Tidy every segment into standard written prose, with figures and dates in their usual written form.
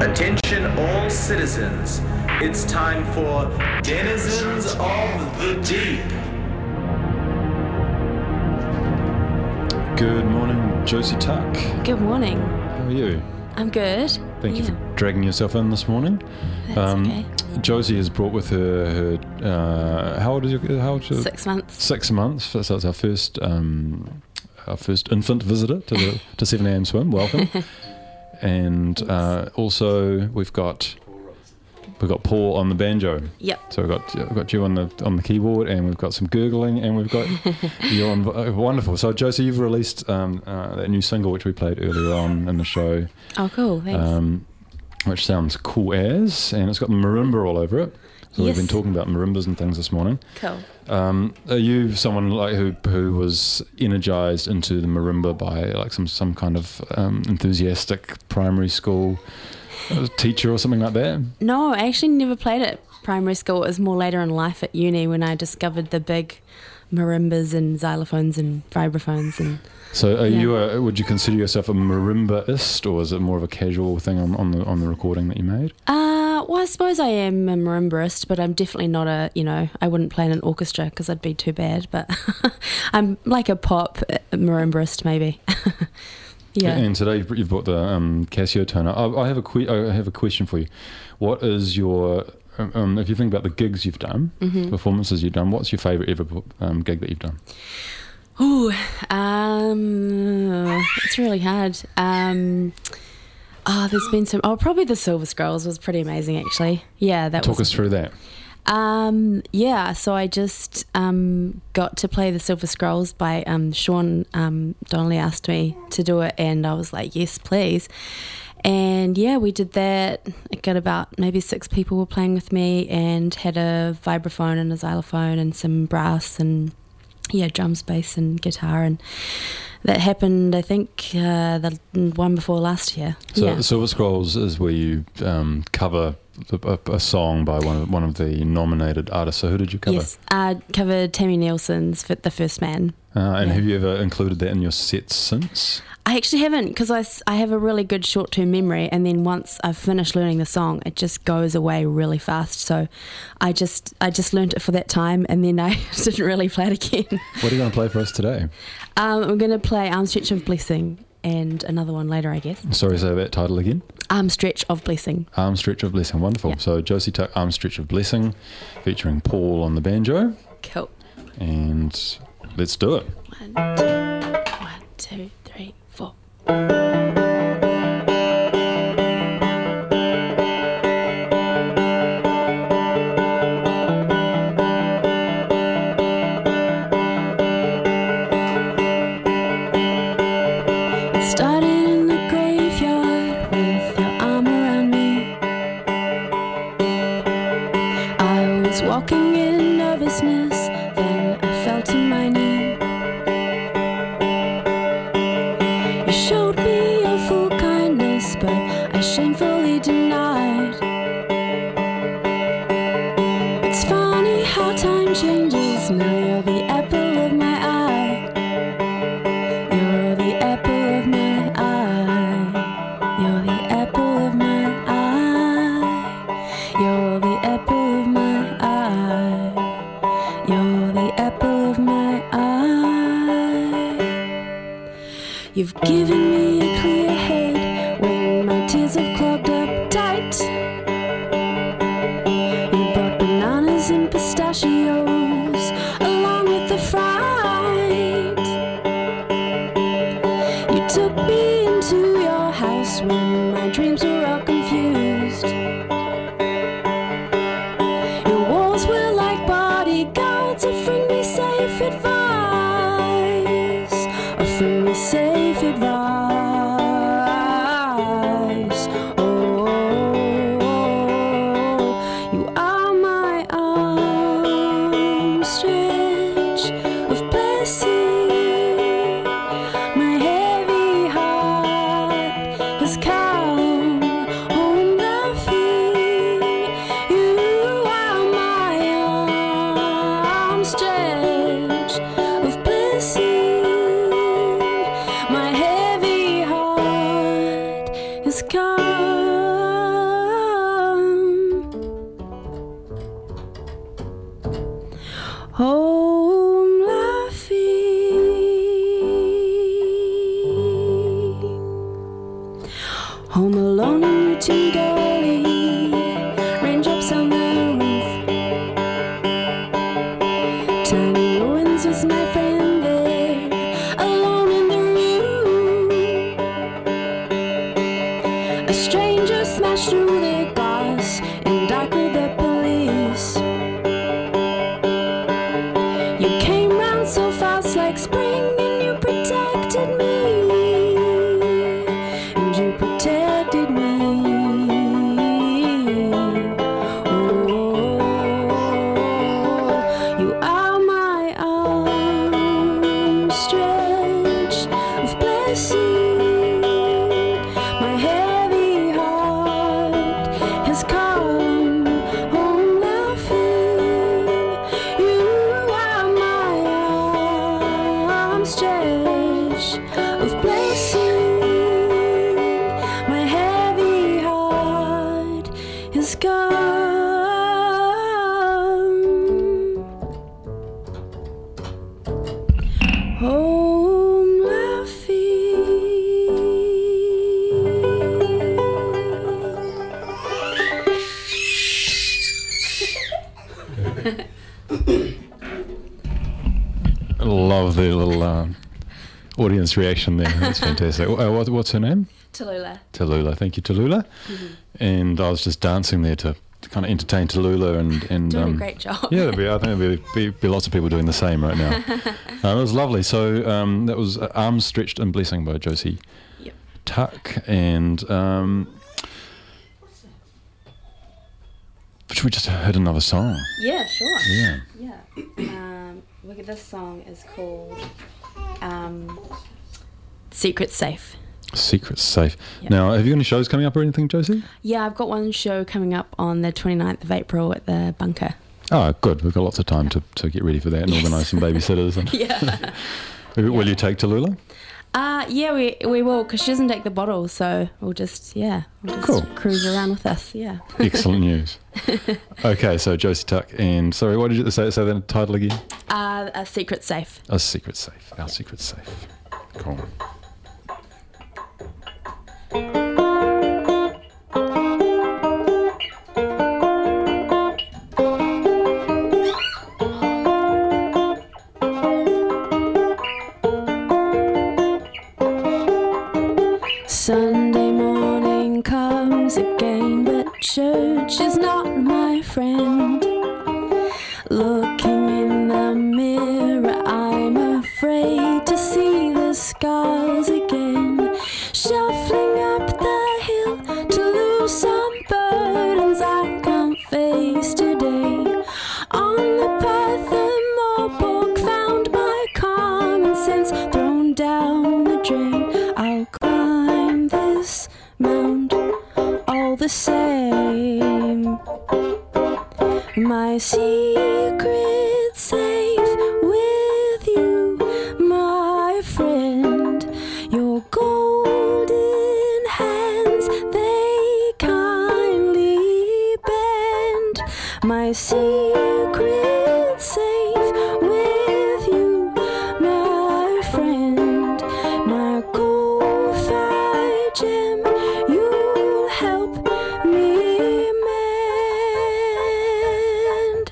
Attention all citizens, it's time for Denizens of the Deep. Good morning, Josie Tuck. Good morning. How are you? I'm good. Thank you for dragging yourself in this morning. That's okay. Josie has brought with her how old is your 6 months. 6 months. So it's our first infant visitor to 7am swim. Welcome. And also we've got Paul on the banjo. Yep. So we've got you on the keyboard, and we've got some gurgling, and we've got you on. Wonderful. So Josie, you've released that new single which we played earlier on in the show. Oh, cool. Thanks. Which sounds cool as, and it's got the marimba all over it. So Yes. we've been talking about marimbas and things this morning. Cool. Are you someone like who was energized into the marimba by like some kind of enthusiastic primary school teacher or something like that? No, I actually never played at primary school. It was more later in life at uni when I discovered the big marimbas and xylophones and vibraphones. And So are you would you consider yourself a marimbaist, or is it more of a casual thing on the recording that you made? well, I suppose I am a marimbaist, but I'm definitely not I wouldn't play in an orchestra because I'd be too bad. But I'm like a pop marimbaist maybe. Yeah. And today you've brought the Casio toner. I have a question for you. What is your if you think about the gigs you've done, performances you've done, what's your favourite ever gig that you've done? Ooh, it's really hard. There's been some. Oh, probably the Silver Scrolls was pretty amazing, actually. Yeah, Talk us through that. So I just got to play the Silver Scrolls by Sean Donnelly asked me to do it, and I was like, yes, please. And yeah, we did that. I got about maybe 6 people were playing with me, and had a vibraphone and a xylophone and some brass and drums, bass and guitar, and that happened I think the one before last year. So Silver Scrolls is where you cover a song by one of the nominated artists. So who did you cover? Yes, I covered Tammy Nielsen's The First Man. Have you ever included that in your sets since? I actually haven't, because I have a really good short-term memory, and then once I've finished learning the song, it just goes away really fast. So I just learnt it for that time, and then I didn't really play it again. What are you going to play for us today? I'm going to play Arm Stretch of Blessing, and another one later, I guess. Sorry, say that title again. Arm Stretch of Blessing. Arm Stretch of Blessing, wonderful. Yeah. So Josie Tuck, Arm Stretch of Blessing, featuring Paul on the banjo. Cool. And let's do it. 1, 2, 3, 4. It started in the graveyard with your arm around me. I was walking in nervousness, then I fell to my knee. You showed me your full kindness, but I shamefully denied. It's funny how time changes. Now you're the apple of my eye. You're the apple of my eye. You're the apple of my eye. You're the apple of my eye. You're the apple of my eye. You've given me a clear head when my tears have clogged up tight. You brought bananas and pistachios along with the fright. You took me into your house when my dreams were all confused. Your walls were like bodyguards offering me safe advice. Offering me safe advice. Oh, you are my arm stretch of blessing. My heavy heart has come home laughing. You are my arm stretch of blessing. My heavy heart has come home laughing, home alone in routine dolly, raindrops on the roof, tiny ruins was my friend there, alone in the room. A stranger smashed through the glass and I called the police. You came round so fast like spring and you protected me, and you protected me. Oh, you are my arms stretched with blessing. My heavy heart has come home laughing. You are my arms stretched with blessing. My heavy heart has come home laughing. I love the little audience reaction there. That's fantastic. What's her name? Tallulah. Tallulah. Thank you, Tallulah. And I was just dancing there to kind of entertain Tallulah and Doing a great job. yeah, I think there'll be lots of people doing the same right now. It was lovely. So that was Arms Stretched in Blessing by Josie Yep. Tuck. And should we just heard another song? Yeah, sure. Yeah. Yeah. Look at this song is called Secret Safe. Secret Safe. Yep. Now, have you got any shows coming up or anything, Josie? Yeah, I've got one show coming up on the 29th of April at the Bunker. Oh, good. We've got lots of time to get ready for that and organise some babysitters. And Yeah. Will you take Tallulah? Yeah, we will, because she doesn't take the bottle, so we'll just Cool. cruise around with us, yeah. Excellent news. Okay, so Josie Tuck and, sorry, what did you say the title again? A Secret Safe. A Secret Safe. Our Secret Safe. Cool. Sunday morning comes again, but church is not my friend. Looking in the mirror, I'm afraid to see the scars again. Shuffling up the hill to lose some burdens I can't face today. On the path the Morborg found my common sense thrown down the drain. I'll climb this mound all the same. My secret safe with you, my friend. Your golden hands, they kindly bend. My secret safe with you, my friend. My gold-fired gem, you'll help me mend.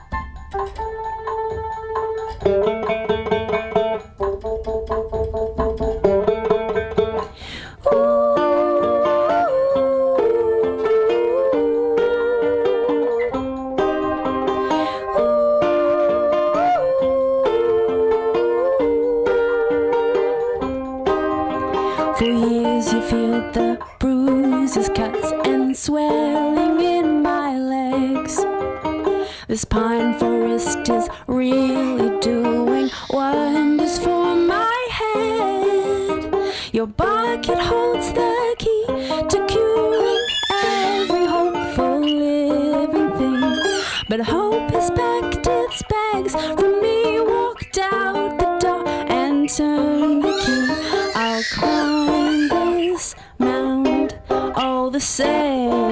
For years you feel the bruises, cuts and swelling in my legs. This pine forest is really doing wonders for my head. Your bucket holds the key to curing every hopeful living thing. But hope has packed its bags from me, walked out the door and turned the key. I'll climb this mound all the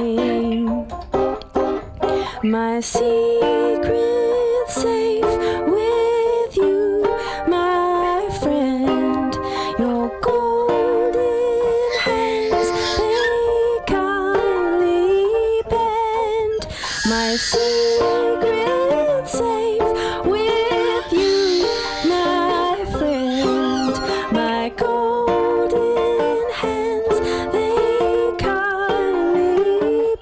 same. My secret safe my secret safe with you, my friend, my golden hands, they kindly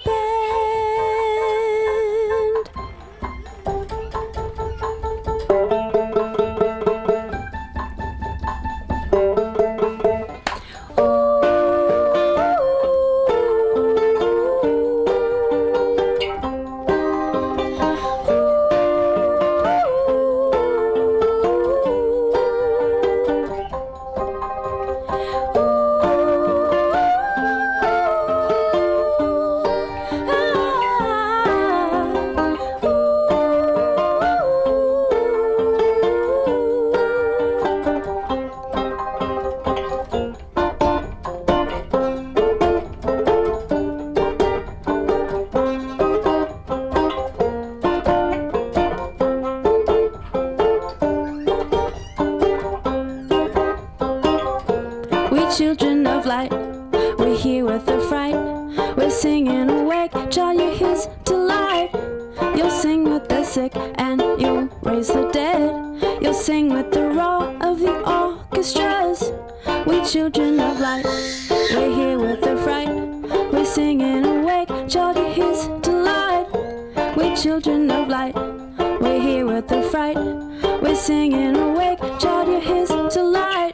bend. Children of light, we're here with the fright. We're singing awake, child, you his delight. You'll sing with the sick and you'll raise the dead. You'll sing with the roar of the orchestras. We children of light, we're here with the fright. We're singing awake, child, you his delight. We children of light, we're here with the fright. We're singing awake, child, you his delight.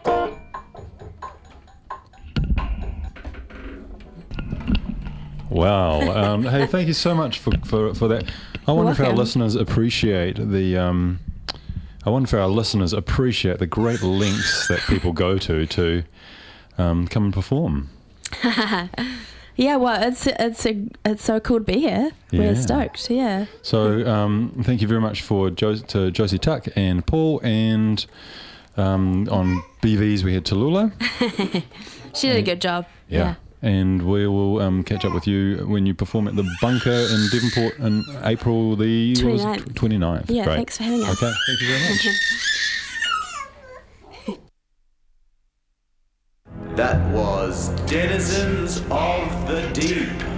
Wow. Hey, thank you so much for that. I wonder if our welcome. listeners appreciate the great lengths that people go to come and perform. Yeah, well, it's so cool to be here. Yeah. We're stoked. Yeah. So thank you very much to Josie Tuck and Paul, and on BVs we had Tallulah. She did a good job. Yeah. And we will catch up with you when you perform at the Bunker in Devonport in April the 29th. 29th. Yeah, Great. thanks for having us. Okay, thank you very much. That was Denizens of the Deep.